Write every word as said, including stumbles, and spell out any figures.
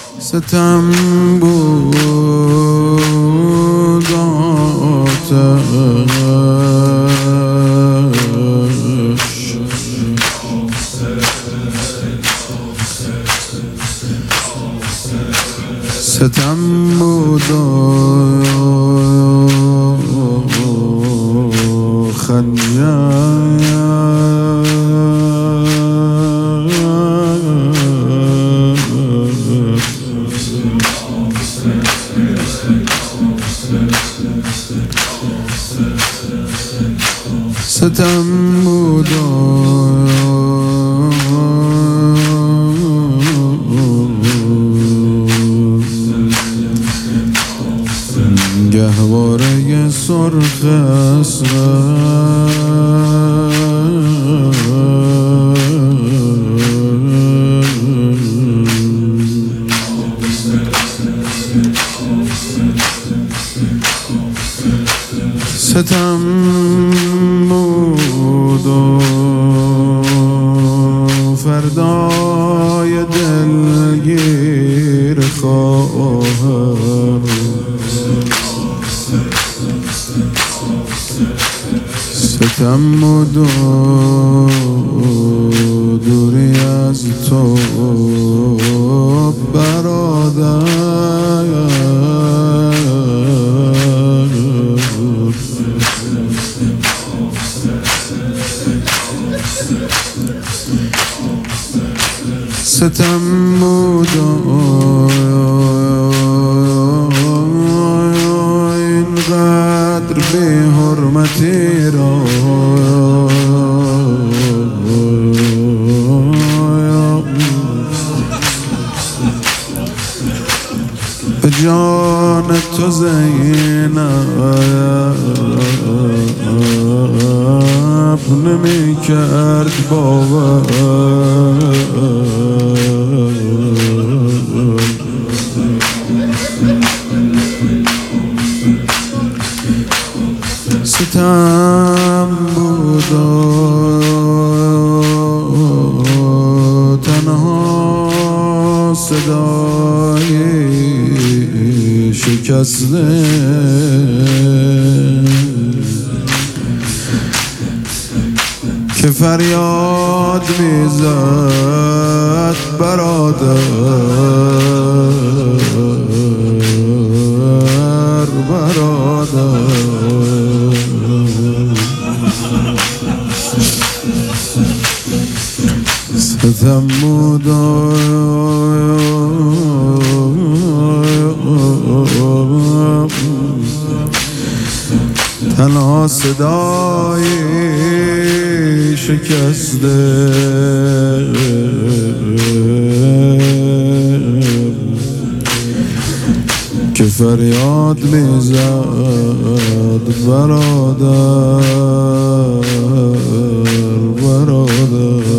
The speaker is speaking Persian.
ستم بود آتش، ستم بود خنجر، ستم بود گهواره سرخ اصغر، ستم بود و فردای دلگیر خواهر، ستم بود و دوری از تو برادر، ستم بود اینقدر بی حرمتی را به جان تو زینب نمی کرد باور، ستم بود و تنها صدای شکسته که فریاد میزد برادر برادر. ستم بود تنها صدای شکسته که فریاد میزد برادر برادر.